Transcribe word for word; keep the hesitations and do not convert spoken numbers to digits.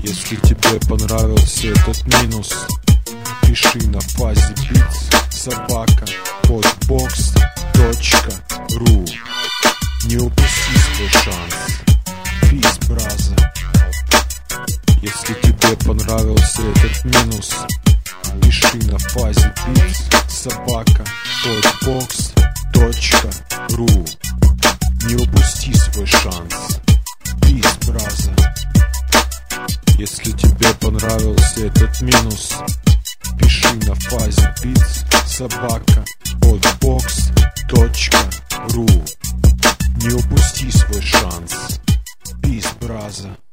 Если тебе понравился этот минус, пиши на фазе битс собака подбокс точка ру. Не упусти свой шанс. Peace, brother. Если тебе понравился этот минус, пиши на фазе битс собака подбокс точка ру. Не упусти свой шанс. Peace, brother. Если тебе понравился этот минус, пиши на фазе битс собака подбокс точка ру. Не упусти свой шанс. Peace, brother.